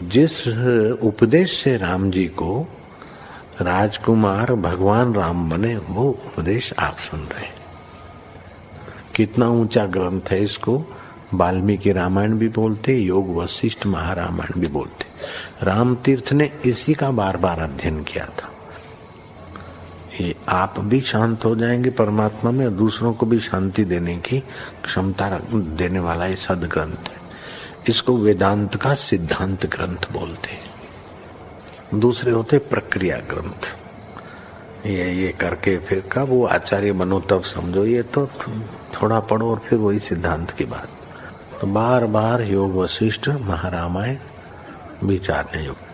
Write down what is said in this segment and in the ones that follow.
जिस उपदेश से राम जी को राजकुमार भगवान राम बने, वो उपदेश आप सुन रहे हैं। कितना ऊंचा ग्रंथ है, इसको वाल्मीकि रामायण भी बोलते, योग वशिष्ठ महारामायण भी बोलते। राम तीर्थ ने इसी का बार बार अध्ययन किया था। ये आप भी शांत हो जाएंगे परमात्मा में, और दूसरों को भी शांति देने की क्षमता देने वाला ये सदग्रंथ है। इसको वेदांत का सिद्धांत ग्रंथ बोलते हैं। दूसरे होते प्रक्रिया ग्रंथ। ये करके फिर कब वो आचार्य बनो तब समझो, ये तो थोड़ा पढ़ो और फिर वही सिद्धांत की बात। तो बार बार योग वशिष्ठ महारामायण विचारने योग।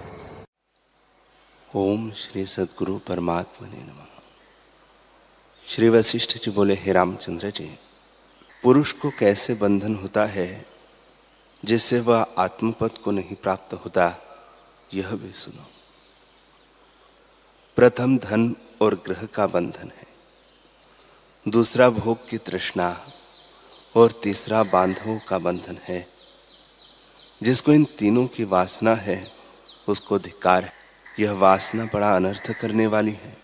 ओम श्री सद्गुरु परमात्मने नमः। श्री वशिष्ठ जी बोले, हे रामचंद्र जी, पुरुष को कैसे बंधन होता है जिससे वह आत्मपद को नहीं प्राप्त होता, यह भी सुनो। प्रथम धन और ग्रह का बंधन है, दूसरा भोग की तृष्णा और तीसरा बांधवों का बंधन है। जिसको इन तीनों की वासना है उसको धिक्कार है। यह वासना बड़ा अनर्थ करने वाली है।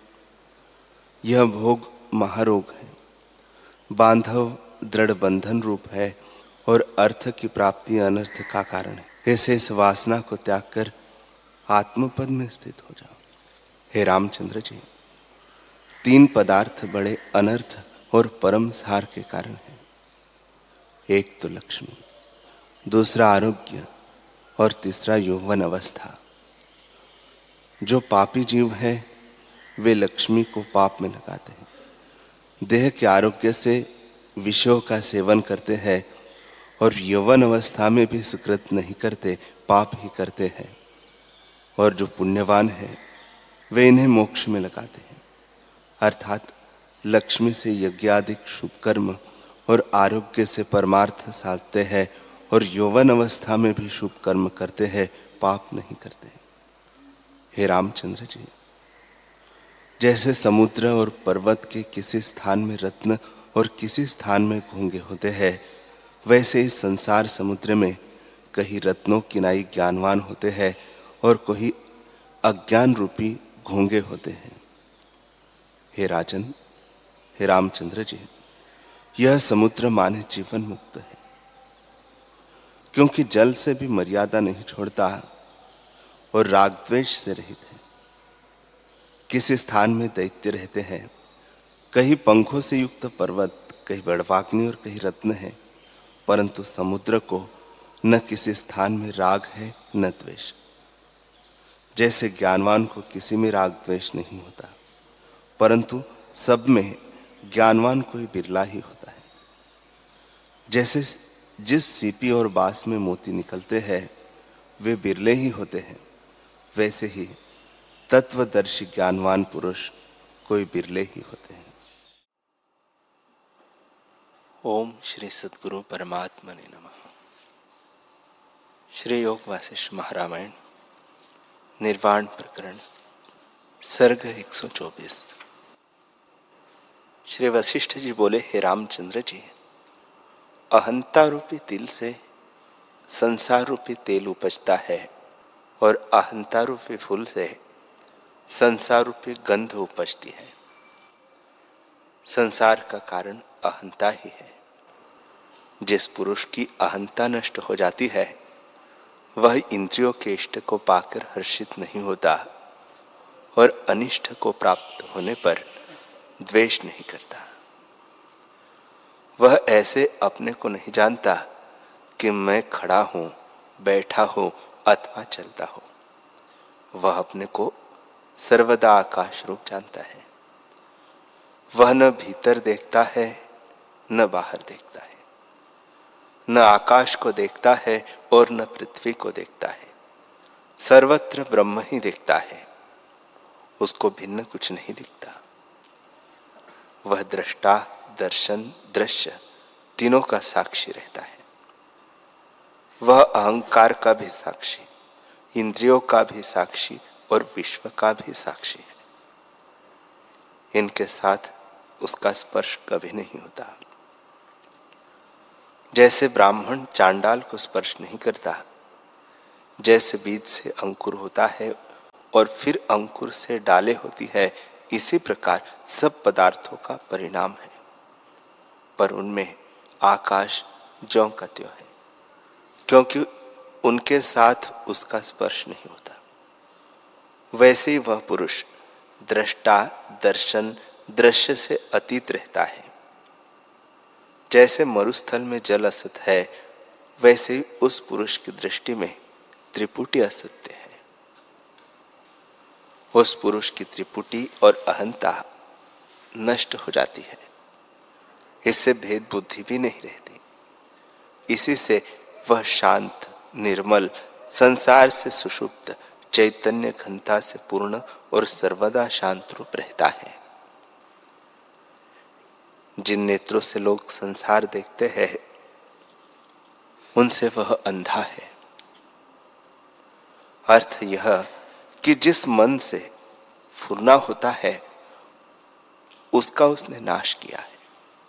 यह भोग महारोग है, बांधव दृढ़ बंधन रूप है और अर्थ की प्राप्ति अनर्थ का कारण है। ऐसे इस वासना को त्याग कर आत्मपद में स्थित हो जाओ। हे रामचंद्र जी, तीन पदार्थ बड़े अनर्थ और परम सार के कारण हैं। एक तो लक्ष्मी, दूसरा आरोग्य और तीसरा यौवन अवस्था। जो पापी जीव है वे लक्ष्मी को पाप में लगाते हैं, देह के आरोग्य से विषयों का सेवन करते हैं और यौवन अवस्था में भी सुकृत नहीं करते, पाप ही करते हैं। और जो पुण्यवान है वे इन्हें मोक्ष में लगाते हैं, अर्थात लक्ष्मी से यज्ञादिक शुभ कर्म और आरोग्य से परमार्थ साधते हैं और यौवन अवस्था में भी शुभ कर्म करते हैं, पाप नहीं करते। हे रामचंद्र जी, जैसे समुद्र और पर्वत के किसी स्थान में रत्न और किसी स्थान में घोंगे होते हैं, वैसे ही संसार समुद्र में कहीं रत्नों की नाई ज्ञानवान होते हैं और कोई अज्ञान रूपी घोंगे होते हैं। हे राजन, हे रामचंद्र जी, यह समुद्र माने जीवन मुक्त है, क्योंकि जल से भी मर्यादा नहीं छोड़ता और राग द्वेष से रहित है। किसी स्थान में दैत्य रहते हैं, कहीं पंखों से युक्त पर्वत, कहीं बड़वाग्नि और कहीं रत्न है, परंतु समुद्र को न किसी स्थान में राग है न द्वेष। जैसे ज्ञानवान को किसी में राग द्वेष नहीं होता, परंतु सब में ज्ञानवान कोई बिरला ही होता है। जैसे जिस सीपी और बांस में मोती निकलते हैं वे बिरले ही होते हैं, वैसे ही तत्वदर्शी ज्ञानवान पुरुष कोई बिरले ही होते हैं। ओम श्री सद्गुरु परमात्मने नमः। श्री योग वशिष्ठ महारामायण निर्वाण प्रकरण सर्ग 124। श्री वशिष्ठ जी बोले, हे रामचंद्र जी, अहंता रूपी तिल से संसार रूपी तेल उपजता है और अहंता रूपी फूल से संसार रूपी गंध उपजती है। संसार का कारण अहंता ही है। जिस पुरुष की अहंता नष्ट हो जाती है वह इंद्रियों के इष्ट को पाकर हर्षित नहीं होता और अनिष्ट को प्राप्त होने पर द्वेष नहीं करता। वह ऐसे अपने को नहीं जानता कि मैं खड़ा हूं, बैठा हूं अथवा चलता हूं। वह अपने को सर्वदा आकाश रूप जानता है। वह न भीतर देखता है न बाहर देखता है, न आकाश को देखता है और न पृथ्वी को देखता है। सर्वत्र ब्रह्म ही देखता है, उसको भिन्न कुछ नहीं दिखता। वह दृष्टा, दर्शन, दृश्य तीनों का साक्षी रहता है। वह अहंकार का भी साक्षी, इंद्रियों का भी साक्षी और विश्व का भी साक्षी है। इनके साथ उसका स्पर्श कभी नहीं होता। जैसे ब्राह्मण चांडाल को स्पर्श नहीं करता, जैसे बीज से अंकुर होता है और फिर अंकुर से डाले होती है, इसी प्रकार सब पदार्थों का परिणाम है, पर उनमें आकाश ज्यों का त्यों है, क्योंकि उनके साथ उसका स्पर्श नहीं होता। वैसे ही वह पुरुष दृष्टा, दर्शन, दृश्य से अतीत रहता है। जैसे मरुस्थल में जल असत है, वैसे ही उस पुरुष की दृष्टि में त्रिपुटी असत्य है। उस पुरुष की त्रिपुटी और अहंता नष्ट हो जाती है। इससे भेद बुद्धि भी नहीं रहती। इसी से वह शांत, निर्मल, संसार से सुषुप्त, चैतन्य घनता से पूर्ण और सर्वदा शांत रूप रहता है। जिन नेत्रों से लोग संसार देखते हैं, उनसे वह अंधा है। अर्थ यह कि जिस मन से फुरना होता है, उसका उसने नाश किया है।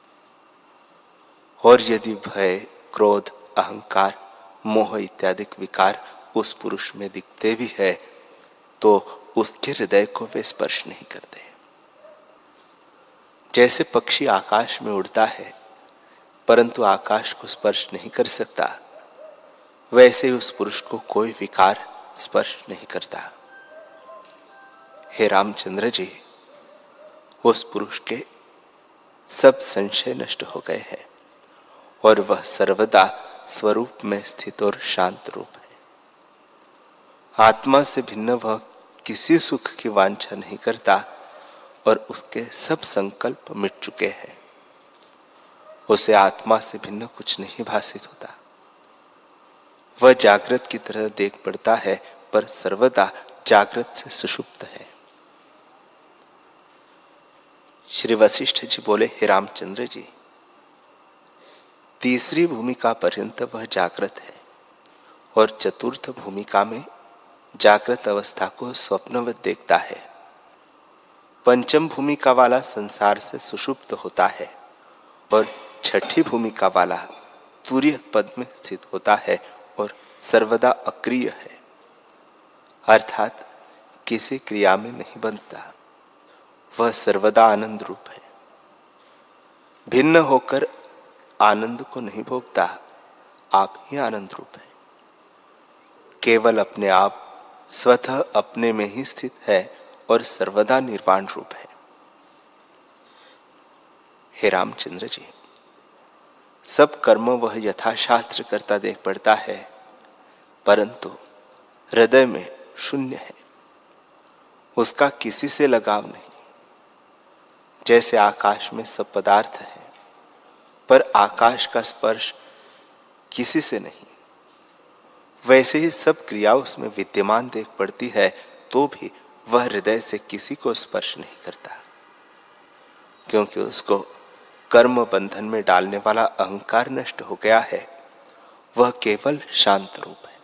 और यदि भय, क्रोध, अहंकार, मोह इत्यादि विकार उस पुरुष में दिखते भी है, तो उसके हृदय को वे स्पर्श नहीं करते। जैसे पक्षी आकाश में उड़ता है, परंतु आकाश को स्पर्श नहीं कर सकता, वैसे ही उस पुरुष को कोई विकार स्पर्श नहीं करता। हे रामचंद्र जी, उस पुरुष के सब संशय नष्ट हो गए हैं और वह सर्वदा स्वरूप में स्थित और शांत रूप है। आत्मा से भिन्न वह किसी सुख की वांछा नहीं करता और उसके सब संकल्प मिट चुके हैं। उसे आत्मा से भिन्न कुछ नहीं भासित होता। वह जागृत की तरह देख पड़ता है, पर सर्वदा जागृत से सुषुप्त है। श्री वशिष्ठ जी बोले, हे रामचंद्र जी, तीसरी भूमिका पर्यंत वह जागृत है और चतुर्थ भूमिका में जागृत अवस्था को स्वप्नवत देखता है। पंचम भूमिका वाला संसार से सुषुप्त होता है और छठी भूमिका वाला तुरीय पद में स्थित होता है और सर्वदा अक्रिय है, अर्थात किसी क्रिया में नहीं बंधता। वह सर्वदा आनंद रूप है। भिन्न होकर आनंद को नहीं भोगता, आप ही आनंद रूप है। केवल अपने आप स्वतः अपने में ही स्थित है और सर्वदा निर्वाण रूप है। हे रामचंद्र जी, सब कर्म वह यथाशास्त्र करता देख पड़ता है, परंतु हृदय में शून्य है। उसका किसी से लगाव नहीं। जैसे आकाश में सब पदार्थ है, पर आकाश का स्पर्श किसी से नहीं, वैसे ही सब क्रिया उसमें विद्यमान देख पड़ती है, तो भी वह हृदय से किसी को स्पर्श नहीं करता, क्योंकि उसको कर्म बंधन में डालने वाला अहंकार नष्ट हो गया है। वह केवल शांत रूप है।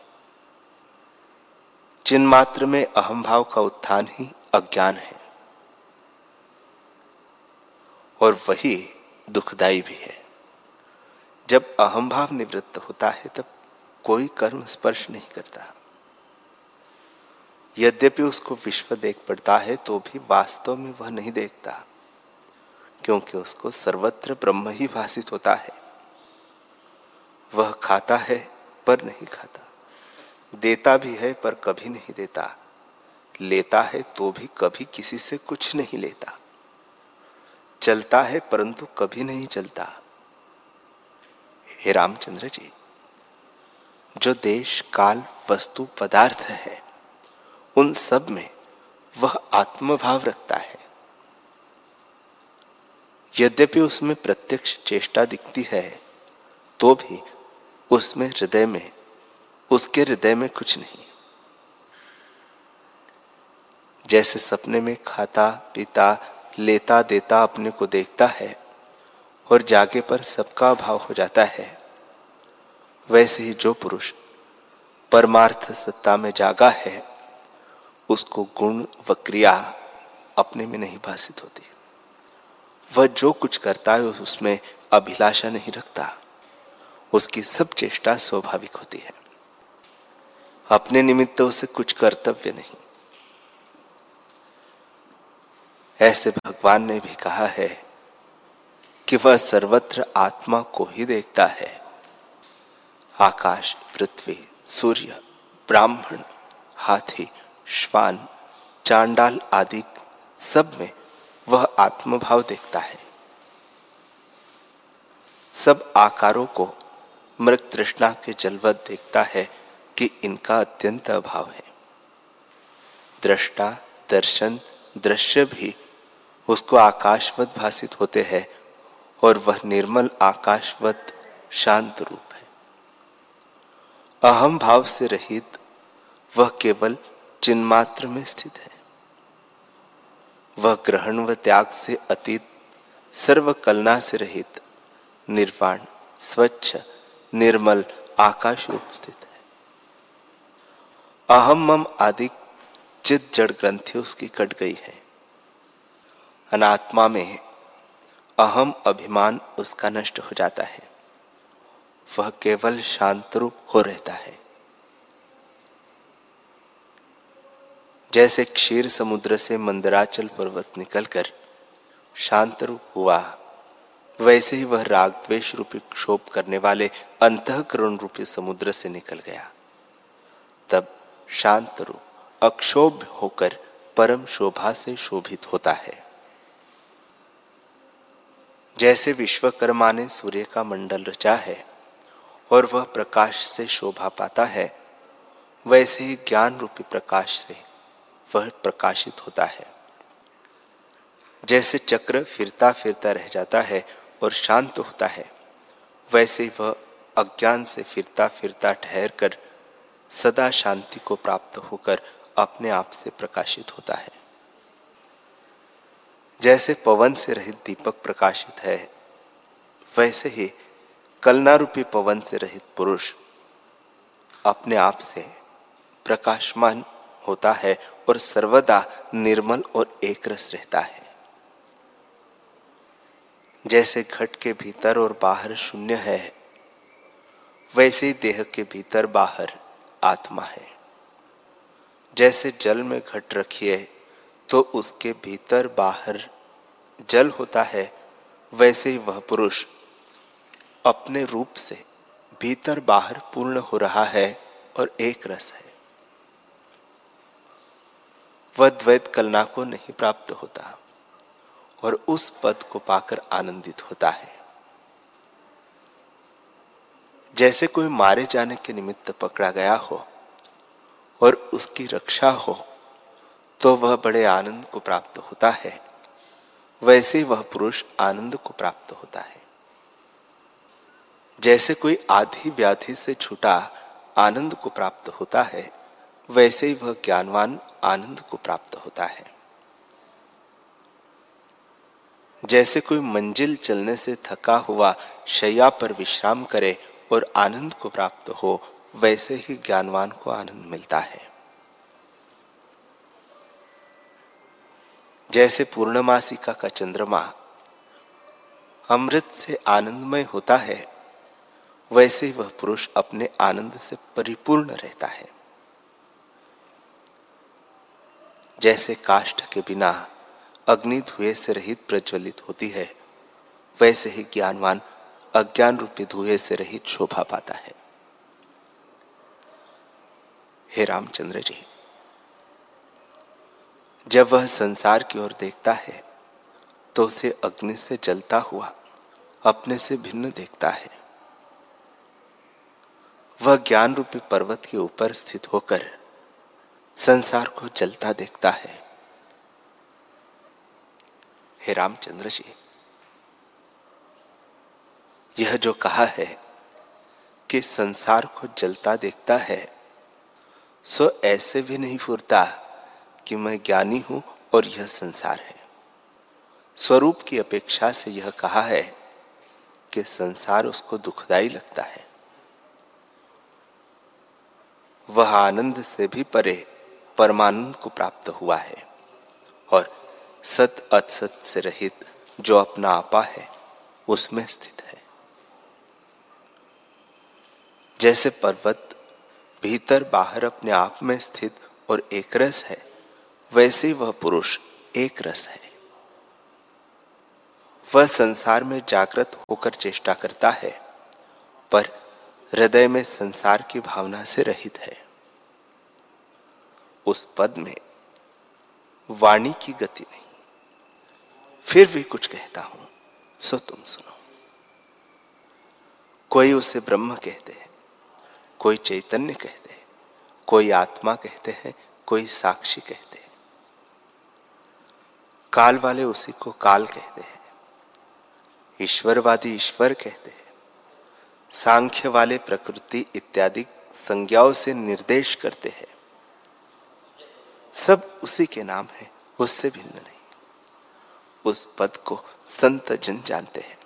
जिन मात्र में अहम भाव का उत्थान ही अज्ञान है, और वही दुखदायी भी है। जब अहम भाव निवृत्त होता है, तब कोई कर्म स्पर्श नहीं करता। यद्यपि उसको विश्व देख पड़ता है, तो भी वास्तव में वह नहीं देखता, क्योंकि उसको सर्वत्र ब्रह्म ही भासित होता है। वह खाता है पर नहीं खाता, देता भी है पर कभी नहीं देता, लेता है तो भी कभी किसी से कुछ नहीं लेता, चलता है परंतु कभी नहीं चलता। हे रामचंद्र जी, जो देश, काल, वस्तु, पदार्थ है, उन सब में वह आत्मभाव रखता है। यद्यपि उसमें प्रत्यक्ष चेष्टा दिखती है, तो भी उसमें हृदय में, उसके हृदय में कुछ नहीं। जैसे सपने में खाता, पीता, लेता, देता अपने को देखता है और जागे पर सबका अभाव हो जाता है, वैसे ही जो पुरुष परमार्थ सत्ता में जागा है, उसको गुण व क्रिया अपने में नहीं भासित होती। वह जो कुछ करता है उसमें अभिलाषा नहीं रखता, उसकी सब चेष्टा स्वाभाविक होती है। अपने निमित्त उसे कुछ कर्तव्य नहीं। ऐसे भगवान ने भी कहा है कि वह सर्वत्र आत्मा को ही देखता है। आकाश, पृथ्वी, सूर्य, ब्राह्मण, हाथी, श्वान, चांडाल आदि सब में वह आत्मभाव देखता है। सब आकारों को मृग तृष्णा के जलवत देखता है कि इनका अत्यंत अभाव है। दृष्टा, दर्शन, दृश्य भी उसको आकाशवत भासित होते हैं और वह निर्मल आकाशवत शांत रूप है। अहम भाव से रहित वह केवल चिन्मात्र में स्थित है। वह ग्रहण व त्याग से अतीत, सर्व कलना से रहित, निर्वाण, स्वच्छ, निर्मल आकाश रूप स्थित है। अहम मम आदि चित जड़ ग्रंथि उसकी कट गई है। अनात्मा में अहम अभिमान उसका नष्ट हो जाता है। वह केवल शांत रूप हो रहता है। जैसे क्षीर समुद्र से मंदराचल पर्वत निकलकर शांत रूप हुआ, वैसे ही वह राग द्वेष रूपी क्षोभ करने वाले अंतःकरण रूपी समुद्र से निकल गया। तब शांत रूप अक्षोभ होकर परम शोभा से शोभित होता है। जैसे विश्वकर्मा ने सूर्य का मंडल रचा है और वह प्रकाश से शोभा पाता है, वैसे ही ज्ञान रूपी प्रकाश से वह प्रकाशित होता है। जैसे चक्र फिरता फिरता रह जाता है और शांत होता है, वैसे ही वह अज्ञान से फिरता फिरता ठहर कर सदा शांति को प्राप्त होकर अपने आप से प्रकाशित होता है। जैसे पवन से रहित दीपक प्रकाशित है, वैसे ही कलना रूपी पवन से रहित पुरुष अपने आप से प्रकाशमान होता है और सर्वदा निर्मल और एक रस रहता है। जैसे घट के भीतर और बाहर शून्य है, वैसे ही देह के भीतर बाहर आत्मा है। जैसे जल में घट रखिए तो उसके भीतर बाहर जल होता है, वैसे ही वह पुरुष अपने रूप से भीतर बाहर पूर्ण हो रहा है और एक रस है। वह द्वैत कलना को नहीं प्राप्त होता और उस पद को पाकर आनंदित होता है। जैसे कोई मारे जाने के निमित्त पकड़ा गया हो और उसकी रक्षा हो तो वह बड़े आनंद को प्राप्त होता है, वैसे वह पुरुष आनंद को प्राप्त होता है। जैसे कोई आधी व्याधि से छूटा आनंद को प्राप्त होता है, वैसे ही वह ज्ञानवान आनंद को प्राप्त होता है। जैसे कोई मंजिल चलने से थका हुआ शैया पर विश्राम करे और आनंद को प्राप्त हो, वैसे ही ज्ञानवान को आनंद मिलता है। जैसे पूर्णमासिका का चंद्रमा अमृत से आनंदमय होता है, वैसे ही वह पुरुष अपने आनंद से परिपूर्ण रहता है। जैसे काष्ठ के बिना अग्नि धुएं से रहित प्रज्वलित होती है, वैसे ही ज्ञानवान अज्ञान रूपी धुएं से रहित शोभा पाता है। हे रामचंद्र जी, जब वह संसार की ओर देखता है तो उसे अग्नि से जलता हुआ अपने से भिन्न देखता है। वह ज्ञान रूपी पर्वत के ऊपर स्थित होकर संसार को जलता देखता है। हे रामचंद्र जी, यह जो कहा है कि संसार को जलता देखता है, सो ऐसे भी नहीं फुरता कि मैं ज्ञानी हूं और यह संसार है। स्वरूप की अपेक्षा से यह कहा है कि संसार उसको दुखदाई लगता है। वह आनंद से भी परे परमानंद को प्राप्त हुआ है और सत असत से रहित जो अपना आपा है उसमें स्थित है। जैसे पर्वत भीतर बाहर अपने आप में स्थित और एक रस है, वैसे वह पुरुष एक रस है। वह संसार में जागृत होकर चेष्टा करता है, पर हृदय में संसार की भावना से रहित है। उस पद में वाणी की गति नहीं। फिर भी कुछ कहता हूं, सो तुम सुनो। कोई उसे ब्रह्म कहते हैं, कोई चैतन्य कहते हैं, कोई आत्मा कहते हैं, कोई साक्षी कहते हैं। काल वाले उसी को काल कहते हैं, ईश्वरवादी ईश्वर कहते हैं, सांख्य वाले प्रकृति इत्यादि संज्ञाओं से निर्देश करते हैं। सब उसी के नाम है, उससे भिन्न नहीं। उस पद को संत जन जानते हैं।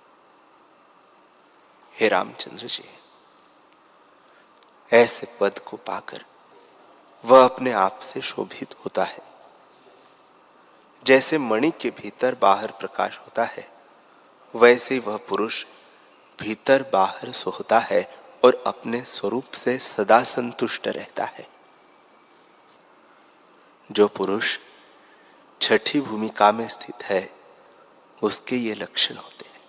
हे रामचंद्र जी, ऐसे पद को पाकर वह अपने आप से शोभित होता है। जैसे मणि के भीतर बाहर प्रकाश होता है, वैसे वह पुरुष भीतर बाहर सोता है और अपने स्वरूप से सदा संतुष्ट रहता है। जो पुरुष छठी भूमिका में स्थित है, उसके ये लक्षण होते हैं।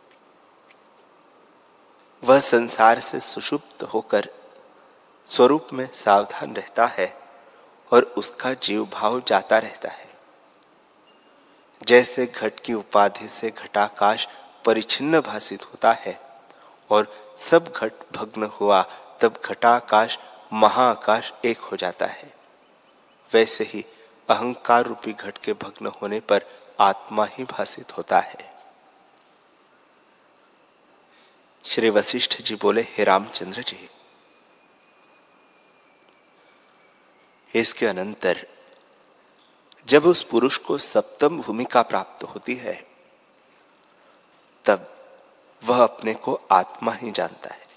वह संसार से सुषुप्त होकर स्वरूप में सावधान रहता है और उसका जीव भाव जाता रहता है। जैसे घट की उपाधि से घटाकाश परिच्छिन्न भासित होता है और सब घट भग्न हुआ तब घटाकाश महाआकाश एक हो जाता है, वैसे ही अहंकार रूपी घट के भग्न होने पर आत्मा ही भासित होता है। श्री वशिष्ठ जी बोले, हे रामचंद्र जी, इसके अनंतर जब उस पुरुष को सप्तम भूमिका प्राप्त होती है, तब वह अपने को आत्मा ही जानता है।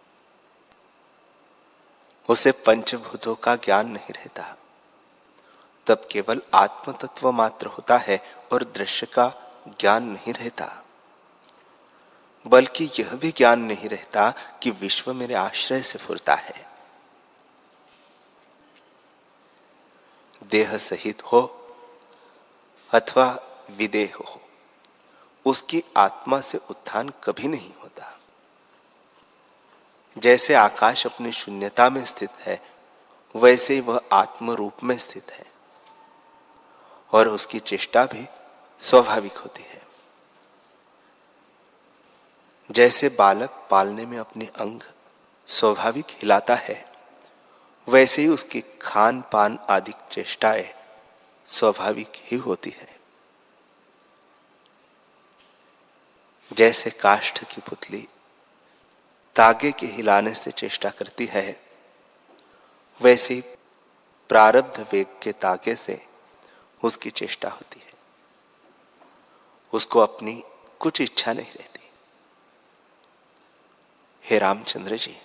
उसे पंचभूतों का ज्ञान नहीं रहता। तब केवल आत्म तत्व मात्र होता है और दृश्य का ज्ञान नहीं रहता। बल्कि यह भी ज्ञान नहीं रहता कि विश्व मेरे आश्रय से फुरता है। देह सहित हो अथवा विदेह हो, उसकी आत्मा से उत्थान कभी नहीं होता। जैसे आकाश अपनी शून्यता में स्थित है, वैसे ही वह आत्म रूप में स्थित है और उसकी चेष्टा भी स्वाभाविक होती है। जैसे बालक पालने में अपने अंग स्वाभाविक हिलाता है, वैसे ही उसकी खान पान आदि चेष्टाएं स्वाभाविक ही होती है। जैसे काष्ठ की पुतली तागे के हिलाने से चेष्टा करती है, वैसे ही प्रारब्ध वेग के तागे से उसकी चेष्टा होती है। उसको अपनी कुछ इच्छा नहीं रहती। हे रामचंद्र जी,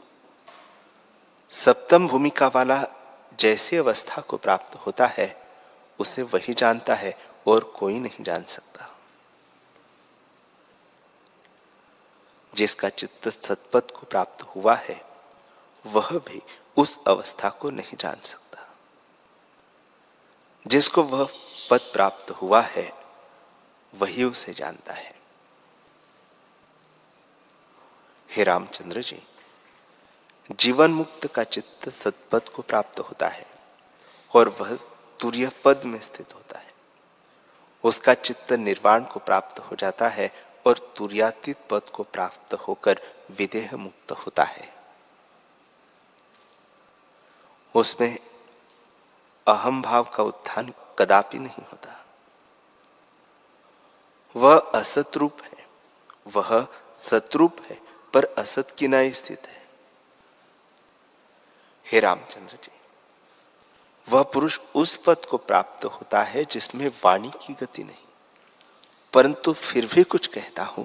सप्तम भूमिका वाला जैसी अवस्था को प्राप्त होता है, उसे वही जानता है और कोई नहीं जान सकता। जिसका चित्त सत्पथ को प्राप्त हुआ है, वह भी उस अवस्था को नहीं जान सकता। जिसको वह पद प्राप्त हुआ है, वही उसे जानता है। हे रामचंद्र जी, जीवन मुक्त का चित्त सत्पद को प्राप्त होता है और वह तुर्य पद में स्थित होता है। उसका चित्त निर्वाण को प्राप्त हो जाता है और तुर्यातीत पद को प्राप्त होकर विदेह मुक्त होता है। उसमें अहम भाव का उत्थान कदापि नहीं होता। वह असत रूप है, वह सतरूप है, पर असत की नाई स्थित है। हे रामचंद्र जी, वह पुरुष उस पद को प्राप्त होता है जिसमें वाणी की गति नहीं, परंतु फिर भी कुछ कहता हूं।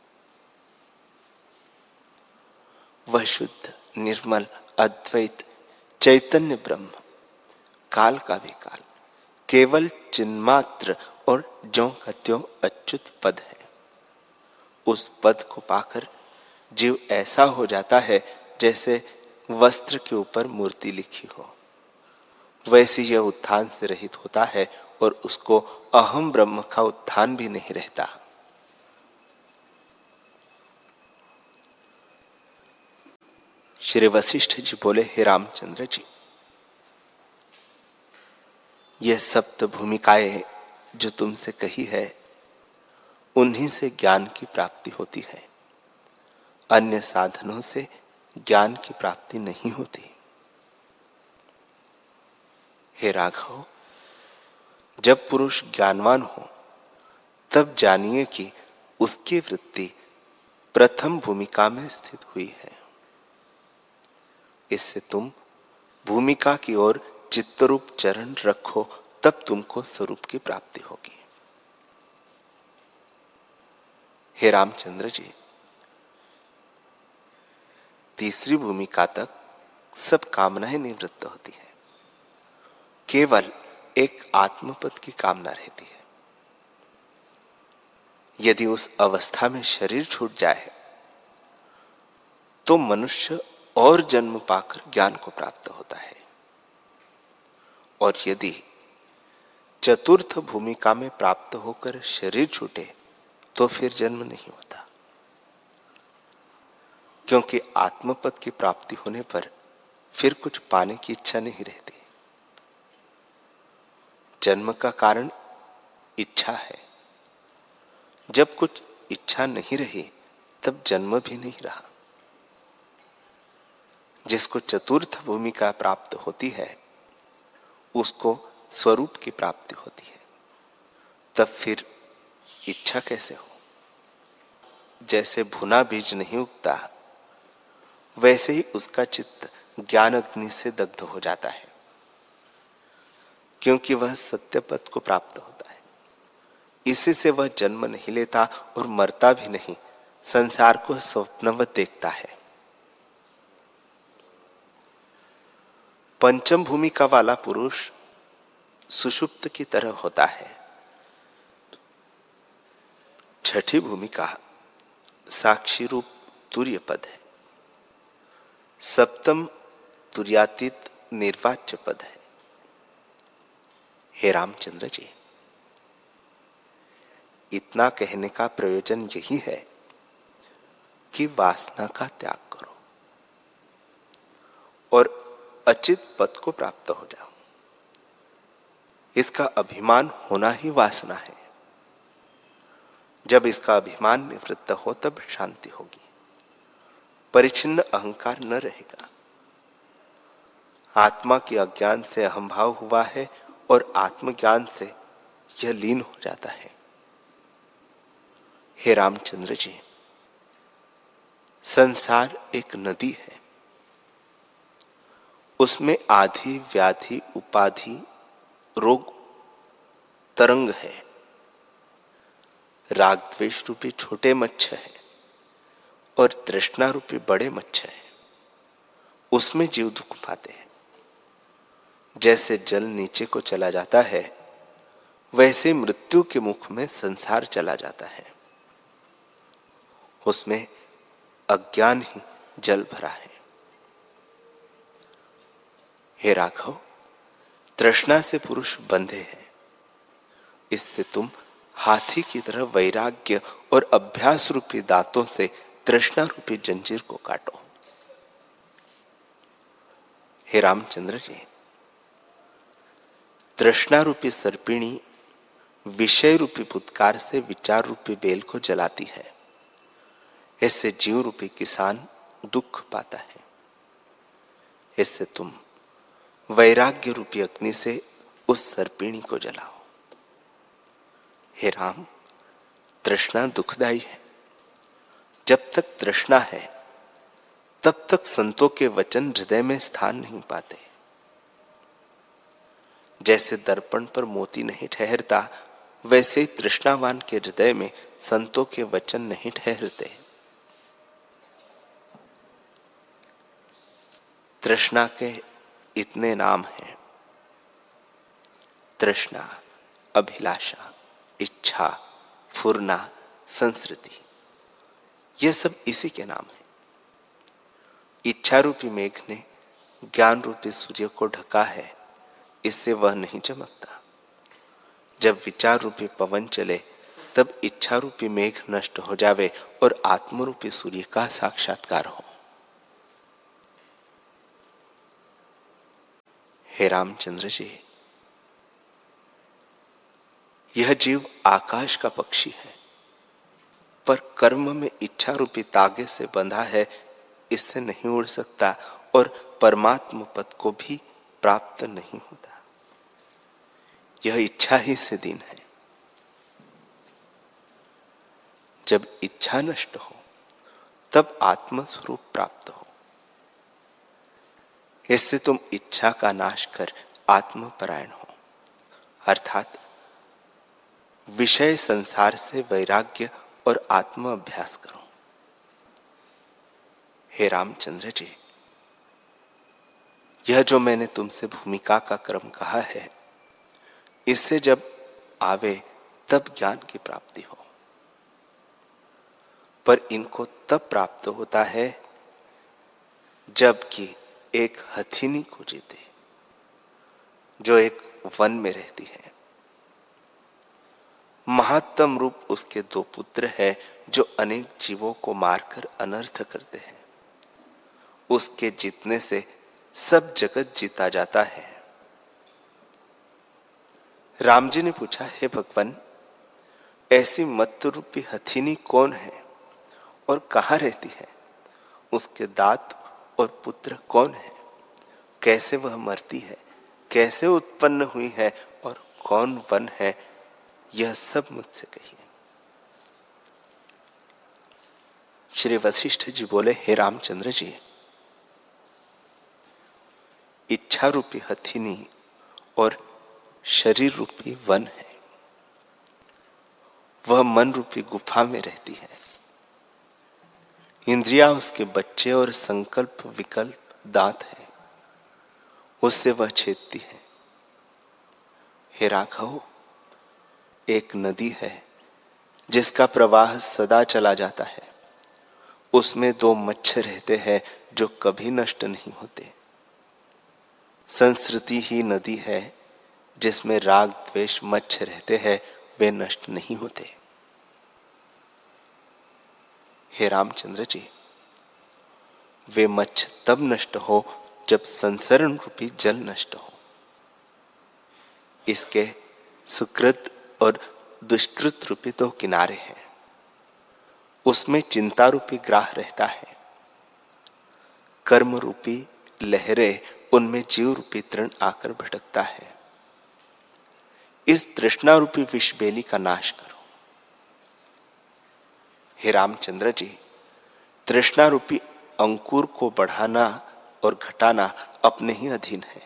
वह शुद्ध निर्मल अद्वैत चैतन्य ब्रह्म, काल का भी काल, केवल चिन्मात्र और ज्यों का त्यों अच्युत पद है। उस पद को पाकर जीव ऐसा हो जाता है जैसे वस्त्र के ऊपर मूर्ति लिखी हो, वैसे यह उत्थान से रहित होता है और उसको अहम ब्रह्म का उत्थान भी नहीं रहता। श्री वशिष्ठ जी बोले, हे रामचंद्र जी, यह सप्त भूमिकाएं जो तुमसे कही है, उन्हीं से ज्ञान की प्राप्ति होती है। अन्य साधनों से ज्ञान की प्राप्ति नहीं होती। हे राघव, जब पुरुष ज्ञानवान हो तब जानिए कि उसकी वृत्ति प्रथम भूमिका में स्थित हुई है। इससे तुम भूमिका की ओर चित्तरूप चरण रखो, तब तुमको स्वरूप की प्राप्ति होगी। हे रामचंद्र जी, तीसरी भूमिका तक सब कामनाएं निवृत्त होती है, केवल एक आत्मपद की कामना रहती है। यदि उस अवस्था में शरीर छूट जाए तो मनुष्य और जन्म पाकर ज्ञान को प्राप्त होता है, और यदि चतुर्थ भूमिका में प्राप्त होकर शरीर छूटे तो फिर जन्म नहीं होता, क्योंकि आत्मपद की प्राप्ति होने पर फिर कुछ पाने की इच्छा नहीं रहती। जन्म का कारण इच्छा है। जब कुछ इच्छा नहीं रही तब जन्म भी नहीं रहा। जिसको चतुर्थ भूमिका प्राप्त होती है उसको स्वरूप की प्राप्ति होती है, तब फिर इच्छा कैसे हो? जैसे भुना बीज नहीं उगता, वैसे ही उसका चित्त ज्ञान अग्नि से दग्ध हो जाता है, क्योंकि वह सत्य पद को प्राप्त होता है। इसी से वह जन्म नहीं लेता और मरता भी नहीं, संसार को स्वप्नवत देखता है। पंचम भूमिका वाला पुरुष सुषुप्त की तरह होता है। छठी भूमिका साक्षी रूप तुर्य पद है। सप्तम तुर्यातीत निर्वाच्य पद है। हे रामचंद्र जी, इतना कहने का प्रयोजन यही है कि वासना का त्याग करो और अचित पद को प्राप्त हो जाओ। इसका अभिमान होना ही वासना है। जब इसका अभिमान निवृत्त हो तब शांति होगी, परिच्छिन्न अहंकार न रहेगा। आत्मा के अज्ञान से अहंभाव हुआ है और आत्मज्ञान से यह लीन हो जाता है। हे रामचंद्र जी, संसार एक नदी है। उसमें आधि व्याधि उपाधि रोग तरंग है। राग द्वेष रूपी छोटे मच्छ है और तृष्णा रूपी बड़े मच्छ है। उसमें जीव दुख पाते हैं। जैसे जल नीचे को चला जाता है, वैसे मृत्यु के मुख में संसार चला जाता है। उसमें अज्ञान ही जल भरा है। हे राघव, तृष्णा से पुरुष बंधे हैं। इससे तुम हाथी की तरह वैराग्य और अभ्यास रूपी दांतों से तृष्णा रूपी जंजीर को काटो। हे रामचंद्र जी, तृष्णा रूपी सर्पिणी विषय रूपी फुत्कार से विचार रूपी बेल को जलाती है। इससे जीव रूपी किसान दुख पाता है। इससे तुम वैराग्य रूपी अग्नि से उस सर्पिणी को जलाओ। हे राम, तृष्णा दुखदाई है। जब तक तृष्णा है तब तक संतों के वचन हृदय में स्थान नहीं पाते। जैसे दर्पण पर मोती नहीं ठहरता, वैसे ही तृष्णावान के हृदय में संतों के वचन नहीं ठहरते। तृष्णा के इतने नाम हैं: तृष्णा, अभिलाषा, इच्छा, फुरना, संस्कृति। ये सब इसी के नाम हैं। इच्छा रूपी मेघ ने ज्ञान रूपी सूर्य को ढका है, इससे वह नहीं चमकता। जब विचार रूपी पवन चले तब इच्छा रूपी मेघ नष्ट हो जावे और आत्म रूपी सूर्य का साक्षात्कार हो। हे रामचंद्र जी, यह जीव आकाश का पक्षी है, पर कर्म में इच्छा रूपी तागे से बंधा है, इससे नहीं उड़ सकता और परमात्म पद को भी प्राप्त नहीं होता। यह इच्छा ही से दीन है। जब इच्छा नष्ट हो तब आत्म स्वरूप प्राप्त हो। इससे तुम इच्छा का नाश कर आत्मपरायण हो, अर्थात विषय संसार से वैराग्य और आत्म अभ्यास करो। हे रामचंद्र जी, यह जो मैंने तुमसे भूमिका का क्रम कहा है, इससे जब आवे तब ज्ञान की प्राप्ति हो, पर इनको तब प्राप्त होता है जबकि एक हथिनी को जीते, जो एक वन में रहती है। महत्तम रूप उसके दो पुत्र है, जो अनेक जीवों को मारकर अनर्थ करते हैं। उसके जीतने से सब जगत जीता जाता है। राम जी ने पूछा, हे भगवान, ऐसी मत्त रूपी हथिनी कौन है और कहाँ रहती है? उसके दांत और पुत्र कौन है? कैसे वह मरती है? कैसे उत्पन्न हुई है और कौन वन है? यह सब मुझसे कहिए। श्री वशिष्ठ जी बोले, हे रामचंद्र जी, इच्छा रूपी हथिनी और शरीर रूपी वन है। वह मन रूपी गुफा में रहती है। इंद्रिया उसके बच्चे और संकल्प विकल्प दांत है, उससे वह छेदती है। हे राघव, एक नदी है जिसका प्रवाह सदा चला जाता है। उसमें दो मच्छर रहते हैं जो कभी नष्ट नहीं होते। संस्कृति ही नदी है जिसमें राग द्वेष मच्छर रहते हैं, वे नष्ट नहीं होते। हे रामचंद्र जी, वे मच्छ तब नष्ट हो जब संसरण रूपी जल नष्ट हो। इसके सुकृत और दुष्कृत रूपी दो किनारे हैं। उसमें चिंता रूपी ग्राह रहता है। कर्म रूपी लहरें, उनमें जीव रूपी तृण आकर भटकता है। इस तृष्णा रूपी विषबेली का नाश करो। हे रामचंद्र जी, तृष्णा रूपी अंकुर को बढ़ाना और घटाना अपने ही अधीन है।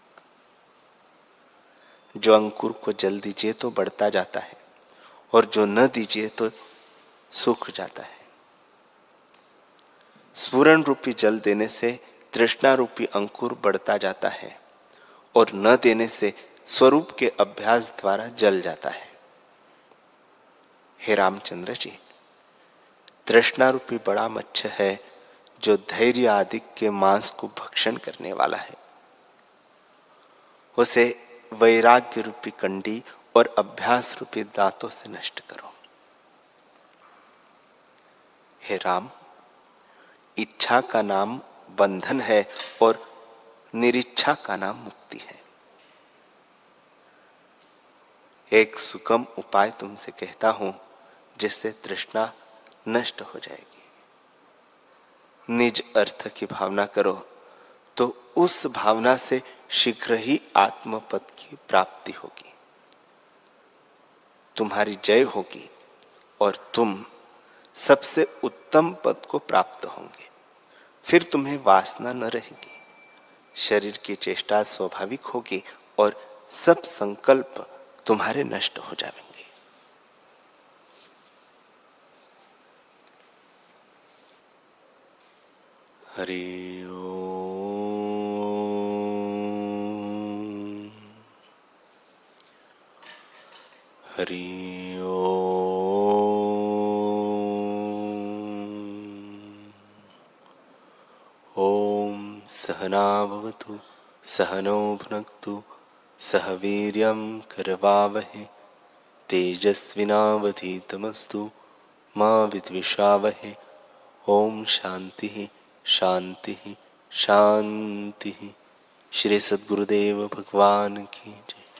जो अंकुर को जल दीजिए तो बढ़ता जाता है, और जो न दीजिए तो सूख जाता है। स्फुरण रूपी जल देने से तृष्णा रूपी अंकुर बढ़ता जाता है, और न देने से स्वरूप के अभ्यास द्वारा जल जाता है। हे रामचंद्र जी, तृष्णा रूपी बड़ा मच्छ है जो धैर्य आदि के मांस को भक्षण करने वाला है। उसे वैराग्य रूपी कंडी और अभ्यास रूपी दांतों से नष्ट करो। हे राम, इच्छा का नाम बंधन है और निरिच्छा का नाम मुक्ति है। एक सुगम उपाय तुमसे कहता हूं, जिससे तृष्णा नष्ट हो जाएगी। निज अर्थ की भावना करो तो उस भावना से शीघ्र ही आत्मपद की प्राप्ति होगी। तुम्हारी जय होगी और तुम सबसे उत्तम पद को प्राप्त होंगे। फिर तुम्हें वासना न रहेगी। शरीर की चेष्टा स्वाभाविक होगी और सब संकल्प तुम्हारे नष्ट हो जाएंगे। हरि ओम, हरि ओम, सहना भवतु सहनौ भुनक्तु सह वीर्यं करवावहे तेजस्विनावधीतमस्तु मा विद्विषावहे। ओम शांति शांति शांति। श्री सद्गुरुदेव भगवान की जय।